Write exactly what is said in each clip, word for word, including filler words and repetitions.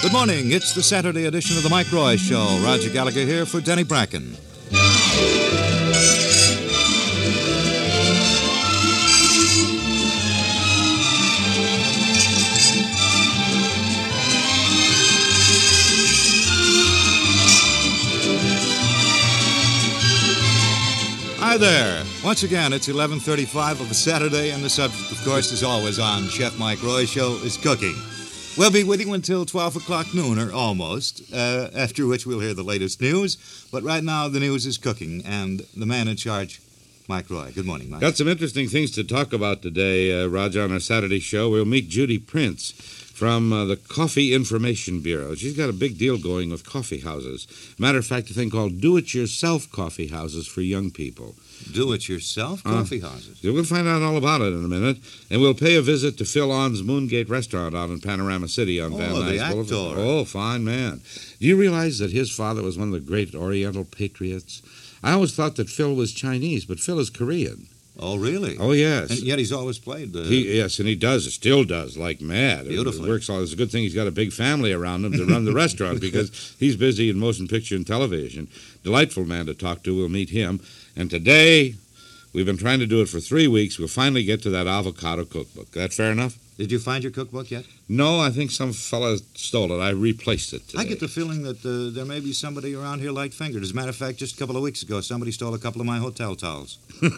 Good morning. It's the Saturday edition of the Mike Roy Show. Roger Gallagher here for Denny Bracken. Hi there. Once again, it's eleven thirty-five of a Saturday, and the subject, of course, is always on Chef Mike Roy Show, is cooking. We'll be with you until twelve o'clock noon, or almost, uh, after which we'll hear the latest news. But right now, the news is cooking, and the man in charge, Mike Roy. Good morning, Mike. Got some interesting things to talk about today, uh, Roger, on our Saturday show. We'll meet Judy Prince from uh, the Coffee Information Bureau. She's got a big deal going with coffee houses. Matter of fact, a thing called do-it-yourself coffee houses for young people. Do-it-yourself coffee uh, houses? We'll find out all about it in a minute. And we'll pay a visit to Phil On's Moongate Restaurant out in Panorama City on oh, Van Nuys the actor. Boulevard. Oh, fine man. Do you realize that his father was one of the great Oriental patriots? I always thought that Phil was Chinese, but Phil is Korean. Oh, really? Oh, yes. And yet he's always played the... He, yes, and he does, still does, like mad. Beautifully. It works all. It's a good thing he's got a big family around him to run the restaurant because he's busy in motion picture and television. Delightful man to talk to. We'll meet him. And today, we've been trying to do it for three weeks. We'll finally get to that avocado cookbook. That fair enough? Did you find your cookbook yet? No, I think some fella stole it. I replaced it today. I get the feeling that uh, there may be somebody around here light-fingered. As a matter of fact, just a couple of weeks ago, somebody stole a couple of my hotel towels.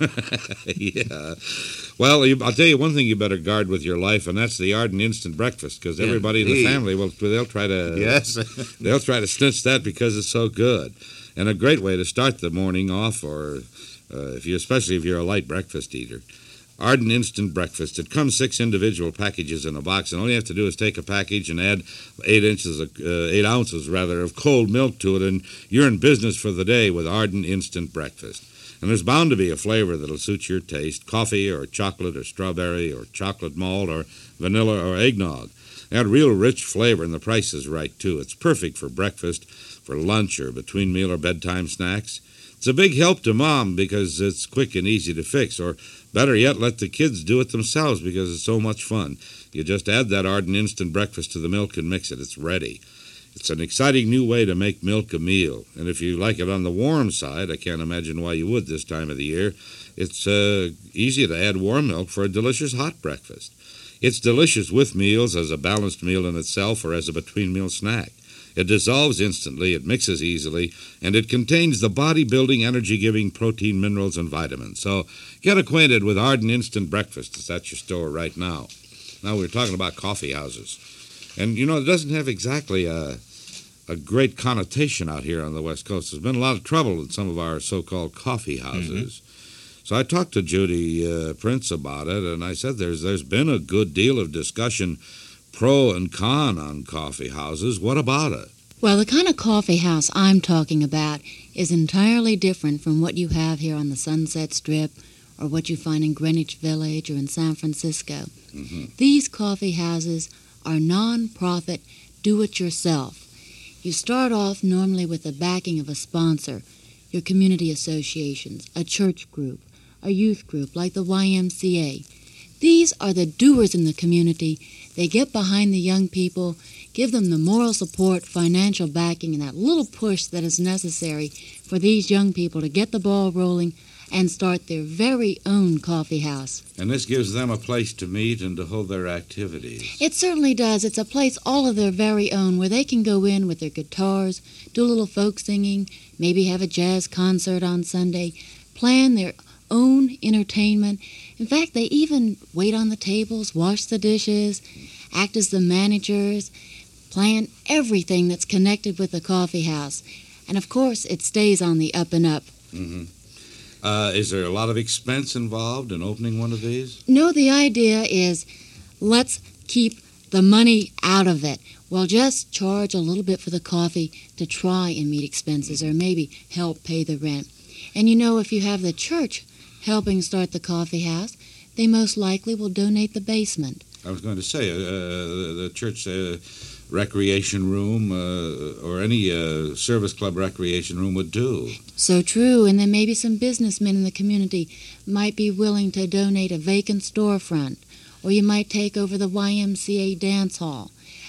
Yeah. Well, you, I'll tell you one thing you better guard with your life, and that's the Arden Instant Breakfast, because everybody in the family, will they'll try to... Yes. they'll try to snitch that because it's so good. And a great way to start the morning off, or uh, if you, especially if you're a light breakfast eater. Arden Instant Breakfast. It comes six individual packages in a box, and all you have to do is take a package and add eight inches, of, uh, eight ounces rather, of cold milk to it, and you're in business for the day with Arden Instant Breakfast. And there's bound to be a flavor that'll suit your taste: coffee or chocolate or strawberry or chocolate malt or vanilla or eggnog. They got real rich flavor, and the price is right too. It's perfect for breakfast, for lunch, or between meal or bedtime snacks. It's a big help to Mom because it's quick and easy to fix, or better yet, let the kids do it themselves because it's so much fun. You just add that Arden Instant Breakfast to the milk and mix it. It's ready. It's an exciting new way to make milk a meal. And if you like it on the warm side, I can't imagine why you would this time of the year, it's uh, easy to add warm milk for a delicious hot breakfast. It's delicious with meals, as a balanced meal in itself, or as a between-meal snack. It dissolves instantly, it mixes easily, and it contains the body-building, energy-giving protein, minerals, and vitamins. So get acquainted with Arden Instant Breakfast. It's at your store right now. Now we're talking about coffee houses. And, you know, it doesn't have exactly a, a great connotation out here on the West Coast. There's been a lot of trouble in some of our so-called coffee houses. Mm-hmm. So I talked to Judy uh, Prince about it, and I said there's there's been a good deal of discussion pro and con on coffee houses. What about it? Well, the kind of coffee house I'm talking about is entirely different from what you have here on the Sunset Strip or what you find in Greenwich Village or in San Francisco. Mm-hmm. These coffee houses are non-profit, do-it-yourself. You start off normally with the backing of a sponsor, your community associations, a church group, a youth group like the Y M C A. These are the doers in the community. They get behind the young people, give them the moral support, financial backing, and that little push that is necessary for these young people to get the ball rolling and start their very own coffee house. And this gives them a place to meet and to hold their activities. It certainly does. It's a place all of their very own where they can go in with their guitars, do a little folk singing, maybe have a jazz concert on Sunday, plan their own entertainment. In fact, they even wait on the tables, wash the dishes, act as the managers, plan everything that's connected with the coffee house. And, of course, it stays on the up and up. Mm-hmm. Uh, is there a lot of expense involved in opening one of these? No, the idea is let's keep the money out of it. We'll just charge a little bit for the coffee to try and meet expenses or maybe help pay the rent. And, you know, if you have the church helping start the coffee house, they most likely will donate the basement. I was going to say, uh, the church uh, recreation room uh, or any uh, service club recreation room would do. So true, and then maybe some businessmen in the community might be willing to donate a vacant storefront, or you might take over the Y M C A dance hall.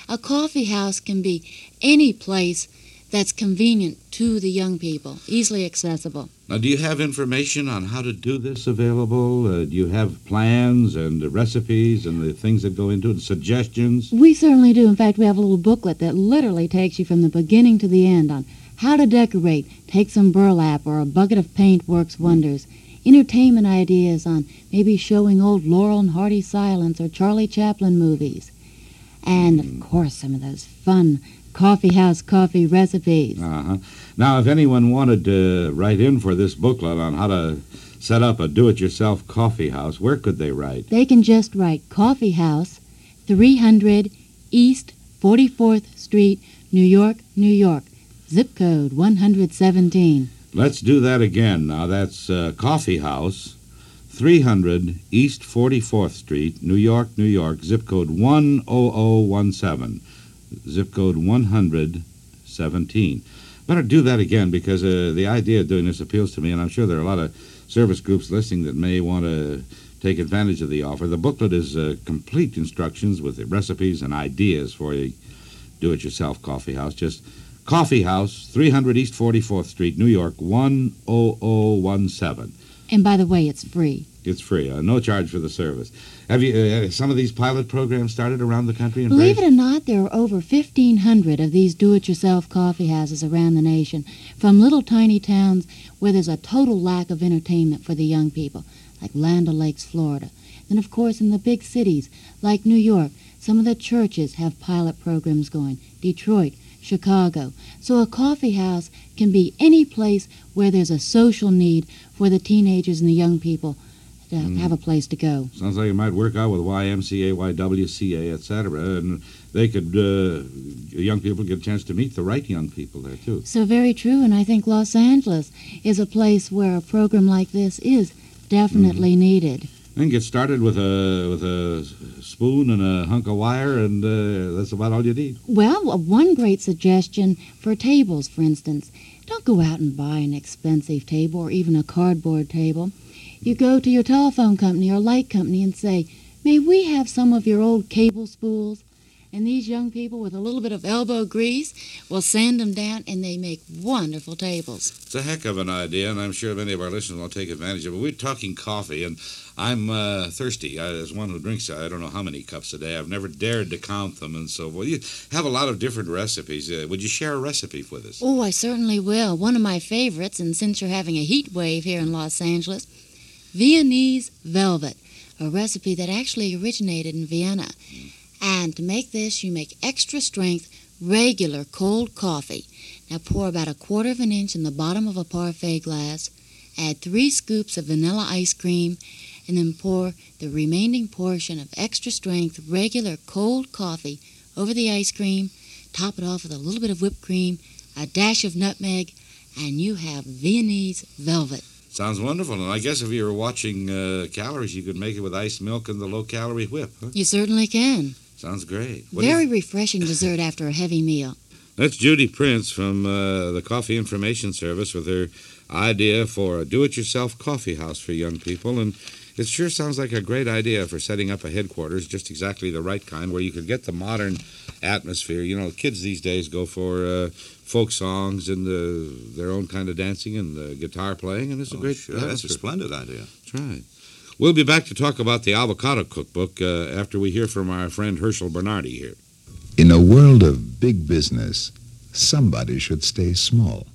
A coffee house can be any place that's convenient to the young people, easily accessible. Now, do you have information on how to do this available? Uh, do you have plans and uh, recipes and the things that go into it, suggestions? We certainly do. In fact, we have a little booklet that literally takes you from the beginning to the end on how to decorate. Take some burlap or a bucket of paint works wonders. Entertainment ideas on maybe showing old Laurel and Hardy Silence or Charlie Chaplin movies. And, of course, some of those fun coffee house coffee recipes. Uh-huh. Now, if anyone wanted to write in for this booklet on how to set up a do-it-yourself coffee house, where could they write? They can just write Coffee House, three hundred East forty-fourth Street, New York, New York, zip code one hundred seventeen. Let's do that again. Now, that's uh, Coffee House, three hundred East forty-fourth Street, New York, New York, zip code one oh oh one seven. Zip code one hundred seventeen. Better do that again because uh, the idea of doing this appeals to me, and I'm sure there are a lot of service groups listening that may want to take advantage of the offer. The booklet is uh, complete instructions with the recipes and ideas for a do-it-yourself coffee house. Just Coffee House, three hundred East forty-fourth Street, New York, one oh oh one seven. And by the way, it's free. It's free. Uh, no charge for the service. Have you uh, some of these pilot programs started around the country? In Believe it or not, there are over fifteen hundred of these do-it-yourself coffee houses around the nation, from little tiny towns where there's a total lack of entertainment for the young people, like Land O'Lakes, Florida. Then, of course, in the big cities, like New York, some of the churches have pilot programs going. Detroit, Chicago. So a coffee house can be any place where there's a social need for the teenagers and the young people to mm. have a place to go. Sounds like it might work out with Y M C A, Y W C A, et cetera, and they could, uh, young people get a chance to meet the right young people there, too. So very true, and I think Los Angeles is a place where a program like this is definitely mm. needed. Then get started with a with a spoon and a hunk of wire, and uh, that's about all you need. Well, one great suggestion for tables, for instance. Don't go out and buy an expensive table or even a cardboard table. You go to your telephone company or light company and say, may we have some of your old cable spools? And these young people with a little bit of elbow grease will sand them down, and they make wonderful tables. It's a heck of an idea, and I'm sure many of our listeners will take advantage of it. We're talking coffee, and I'm uh, thirsty. I, as one who drinks, I don't know how many cups a day. I've never dared to count them, and so forth. You have a lot of different recipes. Uh, would you share a recipe with us? Oh, I certainly will. One of my favorites, and since you're having a heat wave here in Los Angeles, Viennese Velvet, a recipe that actually originated in Vienna. Mm. And to make this, you make extra strength, regular cold coffee. Now pour about a quarter of an inch in the bottom of a parfait glass, add three scoops of vanilla ice cream, and then pour the remaining portion of extra strength, regular cold coffee over the ice cream, top it off with a little bit of whipped cream, a dash of nutmeg, and you have Viennese Velvet. Sounds wonderful, and I guess if you were watching uh, calories, you could make it with iced milk and the low-calorie whip, huh? You certainly can. Sounds great. What Very you... refreshing dessert after a heavy meal. That's Judy Prince from uh, the Coffee Information Service with her idea for a do-it-yourself coffee house for young people, and it sure sounds like a great idea for setting up a headquarters, just exactly the right kind, where you could get the modern atmosphere. You know, kids these days go for uh, folk songs and uh, their own kind of dancing and uh, guitar playing, and it's a oh, great... Sure. That's a splendid idea. That's right. We'll be back to talk about the avocado cookbook uh, after we hear from our friend Herschel Bernardi here. In a world of big business, somebody should stay small.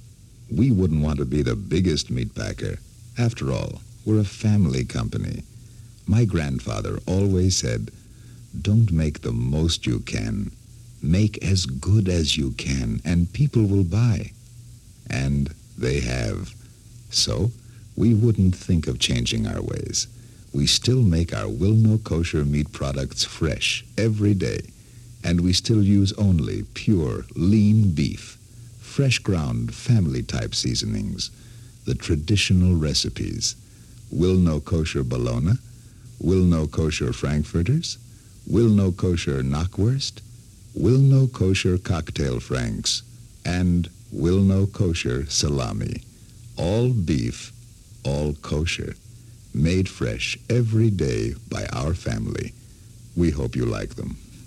We wouldn't want to be the biggest meat packer. After all, we're a family company. My grandfather always said, don't make the most you can. Make as good as you can, and people will buy. And they have. So, we wouldn't think of changing our ways. We still make our Wilno kosher meat products fresh every day, and we still use only pure, lean beef, fresh ground, family-type seasonings, the traditional recipes, Wilno kosher bologna, Wilno kosher frankfurters, Wilno kosher knockwurst, Wilno kosher cocktail franks, and Wilno kosher salami, all beef, all kosher, made fresh every day by our family. We hope you like them.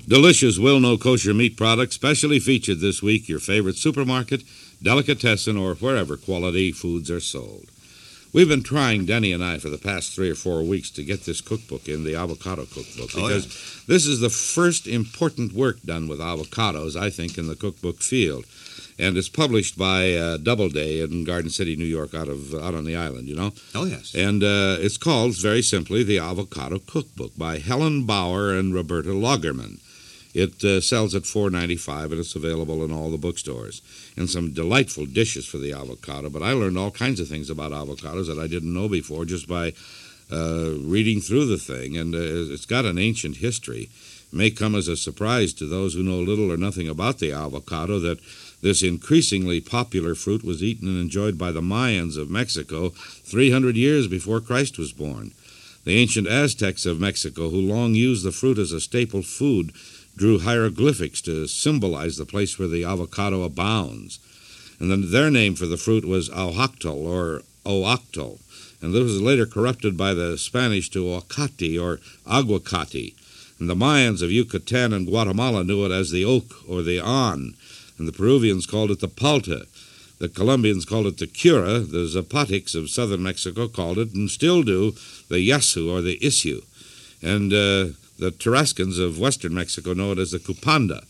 Delicious Wilno kosher meat products, specially featured this week, your favorite supermarket, delicatessen, or wherever quality foods are sold. We've been trying, Denny and I, for the past three or four weeks to get this cookbook in, the avocado cookbook, because Oh, yeah. this is the first important work done with avocados, I think, in the cookbook field. And it's published by uh, Doubleday in Garden City, New York, out of out on the island, you know. Oh, yes. And uh, it's called, very simply, The Avocado Cookbook by Helen Bauer and Roberta Lagerman. It uh, sells at four dollars and ninety-five cents, and it's available in all the bookstores. And some delightful dishes for the avocado, but I learned all kinds of things about avocados that I didn't know before just by uh, reading through the thing. And uh, it's got an ancient history. It may come as a surprise to those who know little or nothing about the avocado that this increasingly popular fruit was eaten and enjoyed by the Mayans of Mexico three hundred years before Christ was born. The ancient Aztecs of Mexico, who long used the fruit as a staple food, drew hieroglyphics to symbolize the place where the avocado abounds. And then their name for the fruit was ahuactol, or oactol, and this was later corrupted by the Spanish to aguacate, or aguacate. And the Mayans of Yucatan and Guatemala knew it as the oak, or the an, and the Peruvians called it the palta. The Colombians called it the cura. The Zapotics of southern Mexico called it, and still do, the yasu, or the isu. And uh, the Tarascans of western Mexico know it as the cupanda.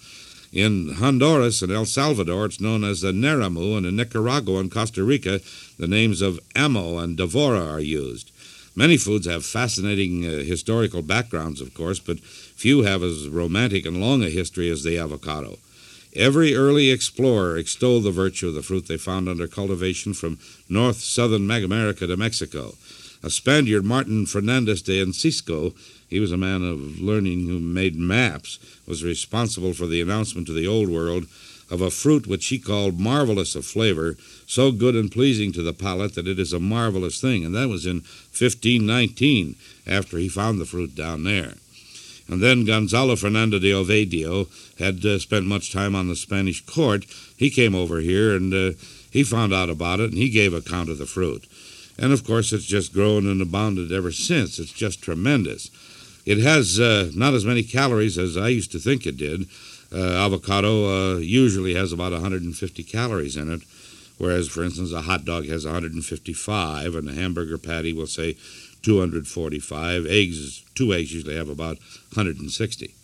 In Honduras and El Salvador, it's known as the neramu, and in Nicaragua and Costa Rica, the names of amo and devora are used. Many foods have fascinating uh, historical backgrounds, of course, but few have as romantic and long a history as the avocado. Every early explorer extolled the virtue of the fruit they found under cultivation from north southern America to Mexico. A Spaniard, Martin Fernandez de Encisco, he was a man of learning who made maps, was responsible for the announcement to the Old World of a fruit which he called marvelous of flavor, so good and pleasing to the palate that it is a marvelous thing. And that was in fifteen nineteen, after he found the fruit down there. And then Gonzalo Fernando de Ovidio had uh, spent much time on the Spanish court. He came over here, and uh, he found out about it, and he gave account of the fruit. And, of course, it's just grown and abounded ever since. It's just tremendous. It has uh, not as many calories as I used to think it did. Uh, avocado uh, usually has about one hundred fifty calories in it, whereas, for instance, a hot dog has one hundred fifty-five, and a hamburger patty will say two hundred forty-five. Eggs, two eggs usually have about one hundred sixty.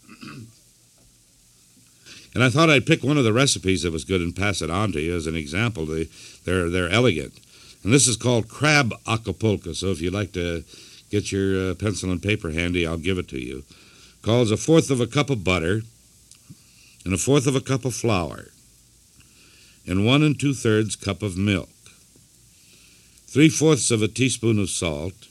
And I thought I'd pick one of the recipes that was good and pass it on to you as an example. They, they're, they're elegant. And this is called crab acapulco, so if you'd like to get your uh, pencil and paper handy, I'll give it to you. Calls a fourth of a cup of butter and a fourth of a cup of flour and one and two-thirds cup of milk, three-fourths of a teaspoon of salt,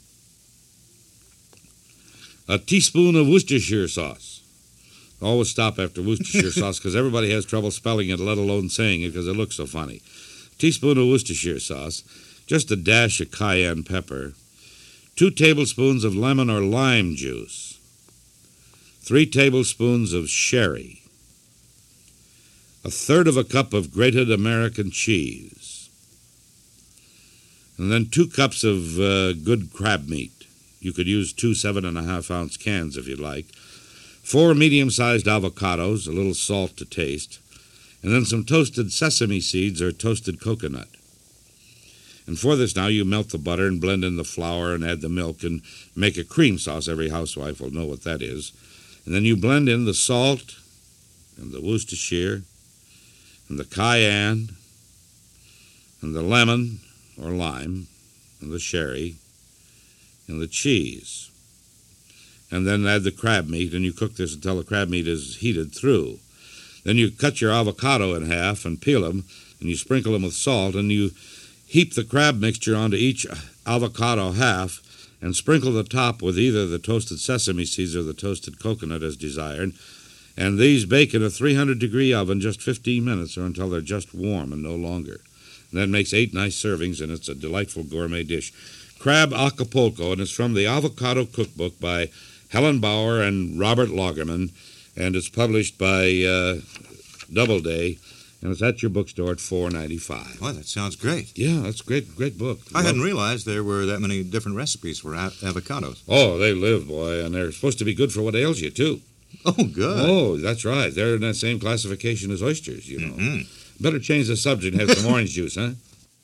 a teaspoon of Worcestershire sauce. Always stop after Worcestershire sauce because everybody has trouble spelling it, let alone saying it because it looks so funny. Teaspoon of Worcestershire sauce, just a dash of cayenne pepper, two tablespoons of lemon or lime juice, three tablespoons of sherry, a third of a cup of grated American cheese, and then two cups of uh, good crab meat. You could use two seven and a half ounce cans if you'd like, four medium-sized avocados, a little salt to taste, and then some toasted sesame seeds or toasted coconut. And for this now you melt the butter and blend in the flour and add the milk and make a cream sauce. Every housewife will know what that is. And then you blend in the salt and the Worcestershire and the cayenne and the lemon or lime and the sherry and the cheese. And then add the crab meat, and you cook this until the crab meat is heated through. Then you cut your avocado in half and peel them, and you sprinkle them with salt, and you heap the crab mixture onto each avocado half and sprinkle the top with either the toasted sesame seeds or the toasted coconut as desired. And these bake in a three hundred degree oven just fifteen minutes or until they're just warm and no longer. And that makes eight nice servings, and it's a delightful gourmet dish. Crab Acapulco, and it's from the Avocado Cookbook by Helen Bauer and Robert Lagerman, and it's published by uh, Doubleday, and it's at your bookstore at four dollars and ninety-five cents. Well, that sounds great. Yeah, that's a great, great book. I Well, hadn't realized there were that many different recipes for a- avocados. Oh, they live, boy, and they're supposed to be good for what ails you, too. Oh, good. Oh, that's right. They're in that same classification as oysters, you know. Mm-hmm. Better change the subject and have some orange juice, huh?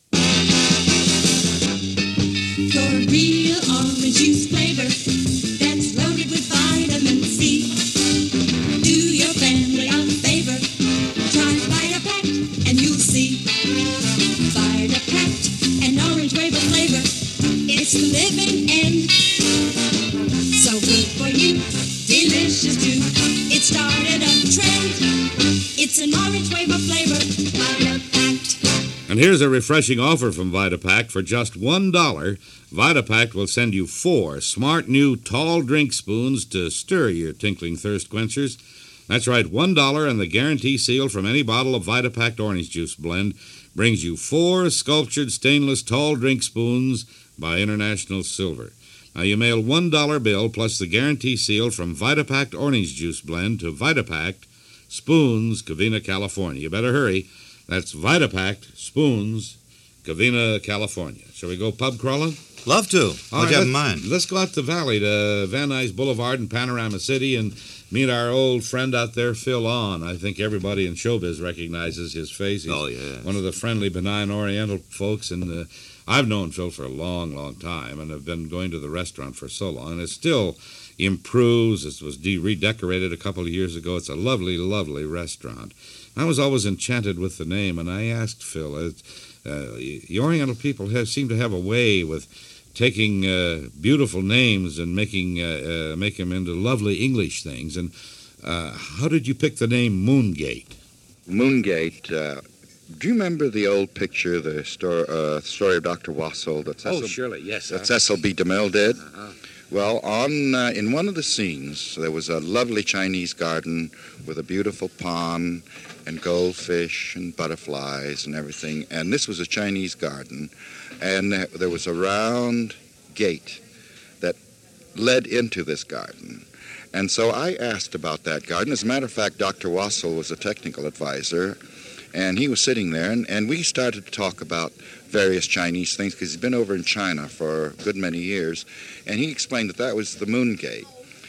For real orange juice flavor that's loaded with vitamin C. Do your family a favor. Try Vitapact and you'll see. Vitapact and orange waiver flavor. It's the living end. So good for you. Delicious too. It started a trend. It's an orange waiver flavor. Vitapact. And here's a refreshing offer from Vitapact. For just one dollar, Vitapact will send you four smart new tall drink spoons to stir your tinkling thirst quenchers. That's right, one dollar, and the guarantee seal from any bottle of Vitapact orange juice blend brings you four sculptured stainless tall drink spoons by International Silver. Now, you mail one dollar bill plus the guarantee seal from Vitapact orange juice blend to Vitapact, Spoons, Covina, California. You better hurry. That's Vitapact, Spoons, Covina, California. Shall we go pub crawling? Love to. All What right, do you have in let's- mind? Let's go out the valley to Van Nuys Boulevard in Panorama City and meet our old friend out there, Phil On. I think everybody in showbiz recognizes his face. He's Oh, yeah. one of the friendly, benign Oriental folks, and uh, I've known Phil for a long, long time, and have been going to the restaurant for so long, and it still improves. It was de- redecorated a couple of years ago. It's a lovely, lovely restaurant. I was always enchanted with the name, and I asked Phil, uh, uh, the Oriental people have, seem to have a way with taking uh, beautiful names and making uh, uh, make them into lovely English things. And uh, how did you pick the name Moongate? Moongate. Uh, do you remember the old picture, the story, uh, story of Doctor Wassel that Cecil, Oh, surely, yes. that Cecil B. DeMille did? Uh-huh. Well, on uh, in one of the scenes, there was a lovely Chinese garden with a beautiful pond and goldfish and butterflies and everything. And this was a Chinese garden, and there was a round gate that led into this garden. And so I asked about that garden. As a matter of fact, Doctor Wassel was a technical advisor, and he was sitting there, and, and we started to talk about various Chinese things because he's been over in China for a good many years, and he explained that that was the moon gate.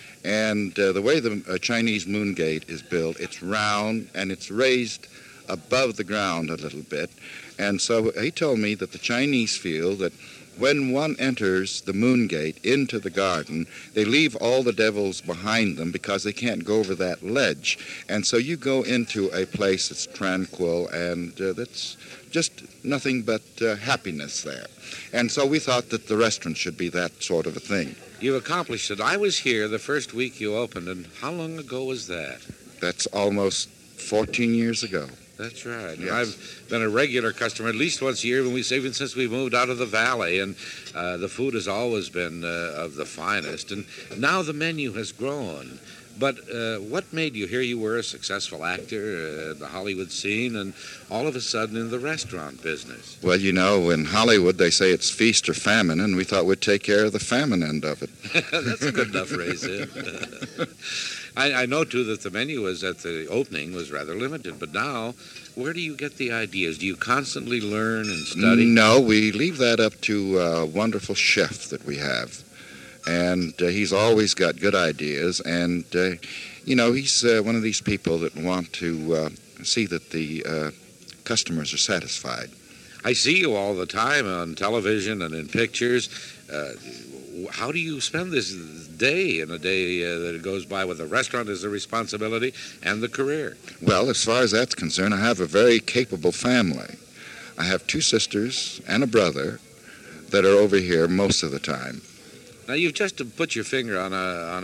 And uh, the way the uh, Chinese moon gate is built, it's round and it's raised above the ground a little bit. And so he told me that the Chinese feel that when one enters the moon gate into the garden, they leave all the devils behind them because they can't go over that ledge. And so you go into a place that's tranquil and uh, that's just nothing but uh, happiness there. And so we thought that the restaurant should be that sort of a thing. You've accomplished it. I was here the first week you opened, and how long ago was that? That's almost fourteen years ago. That's right. Yes. I've been a regular customer at least once a year, when we, even since we moved out of the valley, and uh, the food has always been uh, of the finest. And now the menu has grown. But uh, what made you? Here you were, a successful actor uh, in the Hollywood scene, and all of a sudden in the restaurant business. Well, you know, in Hollywood they say it's feast or famine, and we thought we'd take care of the famine end of it. That's a good enough phrase. Yeah. I, I know, too, that the menu was at the opening was rather limited, but now, where do you get the ideas? Do you constantly learn and study? No, we leave that up to a wonderful chef that we have. And uh, he's always got good ideas. And, uh, you know, he's uh, one of these people that want to uh, see that the uh, customers are satisfied. I see you all the time on television and in pictures. Uh, how do you spend this day in a day uh, that it goes by with the restaurant as a responsibility and the career? Well, as far as that's concerned, I have a very capable family. I have two sisters and a brother that are over here most of the time. Now, you've just put your finger on a on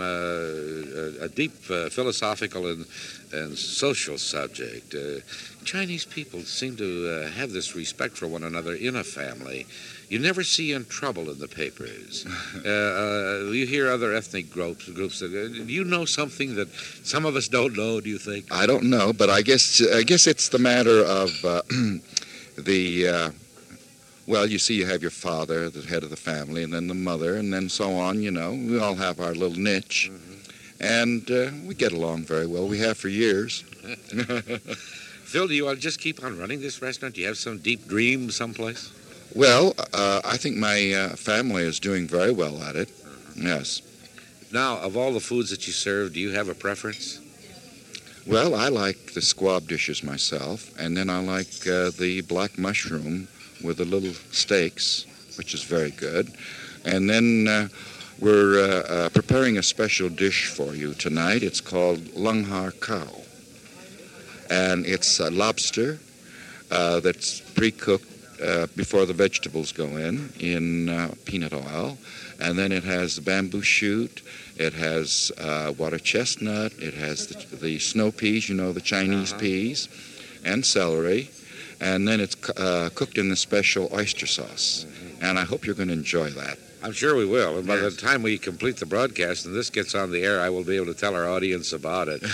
a, a, a deep uh, philosophical and, and social subject. Uh, Chinese people seem to uh, have this respect for one another in a family. You never see in trouble in the papers. uh, uh, you hear other ethnic groups. groups that, uh, do you know something that some of us don't know, do you think? I don't know, but I guess I guess it's the matter of uh, the... Uh, Well, you see, you have your father, the head of the family, and then the mother, and then so on, you know. We all have our little niche. Mm-hmm. And uh, we get along very well. We have for years. Phil, do you want to just keep on running this restaurant? Do you have some deep dream someplace? Well, uh, I think my uh, family is doing very well at it. Mm-hmm. Yes. Now, of all the foods that you serve, do you have a preference? Well, I like the squab dishes myself, and then I like uh, the black mushroom with the little steaks, which is very good. And then uh, we're uh, uh, preparing a special dish for you tonight. It's called lung har cow. And it's uh, lobster uh, that's pre-cooked uh, before the vegetables go in, in uh, peanut oil. And then it has the bamboo shoot, it has uh, water chestnut, it has the, the snow peas, you know, the Chinese uh-huh. peas, and celery. And then it's uh, cooked in the special oyster sauce. Mm-hmm. And I hope you're going to enjoy that. I'm sure we will. And by yes. the time we complete the broadcast and this gets on the air, I will be able to tell our audience about it.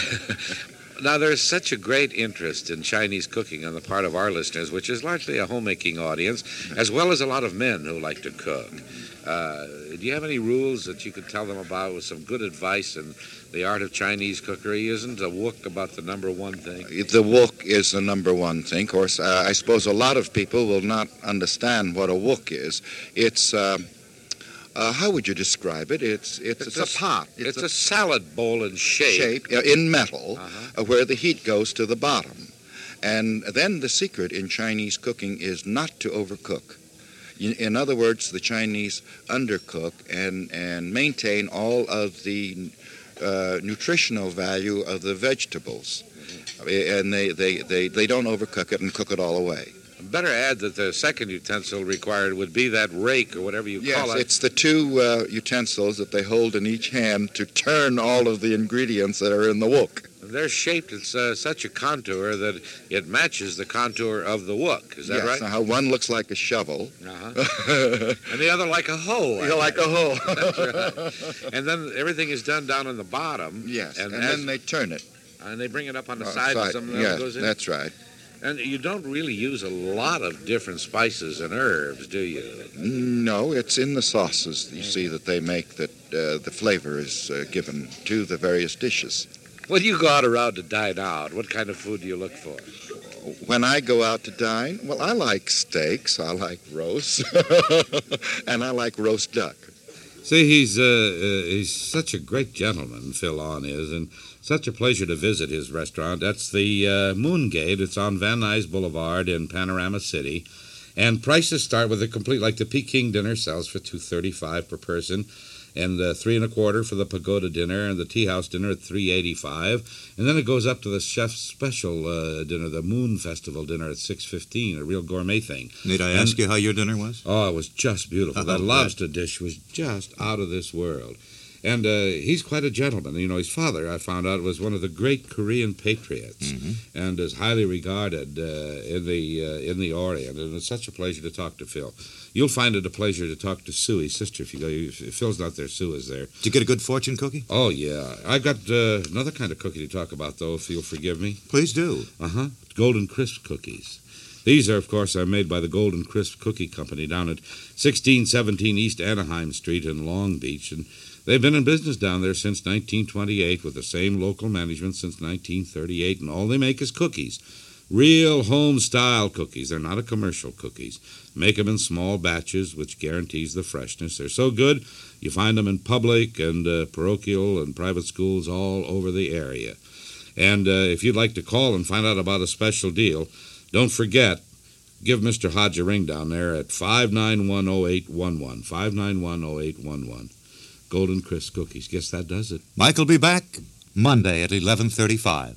Now, there's such a great interest in Chinese cooking on the part of our listeners, which is largely a homemaking audience, as well as a lot of men who like to cook. Uh, do you have any rules that you could tell them about with some good advice in the art of Chinese cookery? Isn't a wok about the number one thing? The wok is the number one thing. Of course, uh, I suppose a lot of people will not understand what a wok is. It's... Uh, Uh, how would you describe it? It's it's, it's, it's a, a pot. It's, it's a, a salad bowl in shape. Shape uh, in metal, uh-huh. uh, where the heat goes to the bottom. And then the secret in Chinese cooking is not to overcook. In other words, the Chinese undercook and, and maintain all of the uh, nutritional value of the vegetables. Mm-hmm. And they, they, they, they don't overcook it and cook it all away. Better add that the second utensil required would be that rake or whatever you yes, call it. Yes, it's the two uh, utensils that they hold in each hand to turn all of the ingredients that are in the wok. They're shaped in uh, such a contour that it matches the contour of the wok. Is that yes, right? Yes, how one looks like a shovel. Uh-huh. And the other like a hoe. You like a hoe. That's right. And then everything is done down on the bottom. Yes, and, and as, then they turn it. And they bring it up on the uh, side, side. and some of yes, that goes in? That's right. And you don't really use a lot of different spices and herbs, do you? No, it's in the sauces you see that they make that uh, the flavor is uh, given to the various dishes. When you go out around to dine out, what kind of food do you look for? When I go out to dine, well, I like steaks, I like roast, and I like roast duck. See, he's uh, uh, he's such a great gentleman, Phil On is, and such a pleasure to visit his restaurant. That's the uh, Moongate. It's on Van Nuys Boulevard in Panorama City. And prices start with a complete, like the Peking dinner sells for two thirty-five per person, and uh, three and a quarter for the Pagoda dinner, and the Tea House dinner at three eighty-five. And then it goes up to the chef's special uh, dinner, the Moon Festival dinner at six fifteen, a real gourmet thing. Need I and, ask you how your dinner was? Oh, it was just beautiful. Oh, that good. lobster dish was just out of this world. And uh, he's quite a gentleman. You know, his father, I found out, was one of the great Korean patriots, mm-hmm. and is highly regarded uh, in the uh, in the Orient. And it's such a pleasure to talk to Phil. You'll find it a pleasure to talk to Sue, his sister, if you go. If Phil's not there, Sue is there. Did you get a good fortune cookie? Oh, yeah. I've got uh, another kind of cookie to talk about, though, if you'll forgive me. Please do. Uh-huh. Golden Crisp cookies. These are, of course, are made by the Golden Crisp Cookie Company down at sixteen seventeen East Anaheim Street in Long Beach, and they've been in business down there since nineteen twenty-eight with the same local management since nineteen thirty-eight, and all they make is cookies. Real home-style cookies. They're not a commercial cookies. Make them in small batches, which guarantees the freshness. They're so good, you find them in public and uh, parochial and private schools all over the area. And uh, if you'd like to call and find out about a special deal, don't forget, give Mister Hodge a ring down there at five nine one oh eight one one, five nine one oh eight one one. Golden Crisp Cookies. Guess that does it. Mike will be back Monday at eleven thirty-five.